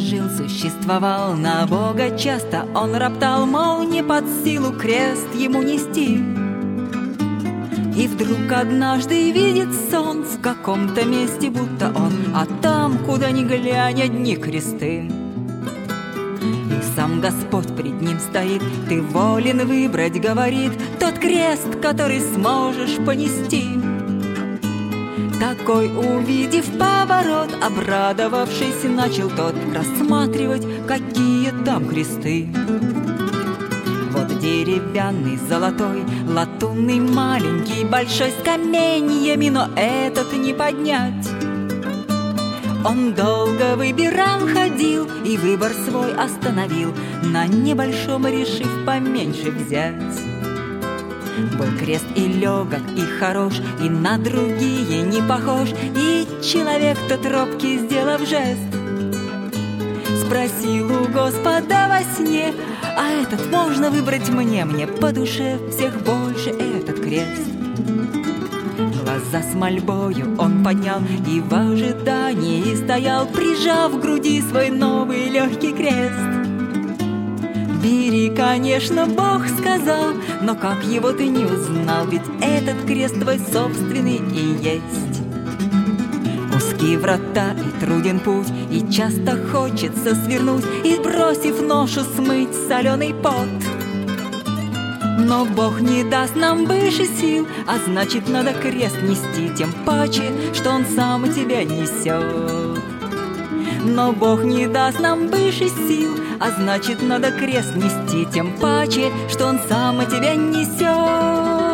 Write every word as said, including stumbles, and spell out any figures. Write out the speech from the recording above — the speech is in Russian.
жил, существовал, на Бога часто он роптал, мол, не под силу крест ему нести. И вдруг однажды видит сон в каком-то месте, будто он, а там, куда ни глянь, одни кресты. И сам Господь пред ним стоит, ты волен выбрать, говорит, тот крест, который сможешь понести. Такой, увидев поворот, обрадовавшись, начал тот рассматривать, какие там кресты. Вот деревянный, золотой, латунный, маленький, большой, с каменьями, но этот не поднять. Он долго выбирал, ходил и выбор свой остановил, на небольшом решив поменьше взять. Был крест и легок, и хорош, и на другие не похож, и человек тот робкий, сделав жест, спросил у Господа во сне: а этот можно выбрать мне, мне по душе всех больше этот крест. Глаза с мольбою он поднял и в ожидании стоял, прижав к груди свой новый легкий крест. Бери, конечно, Бог сказал, но как его ты не узнал, ведь этот крест твой собственный и есть. Узкие врата и труден путь, и часто хочется свернуть и, бросив ношу, смыть соленый пот. Но Бог не даст нам больше сил, а значит, надо крест нести, тем паче, что Он сам тебя несет. Но Бог не даст нам больше сил, а значит, надо крест нести, тем паче, что Он сам тебя несет.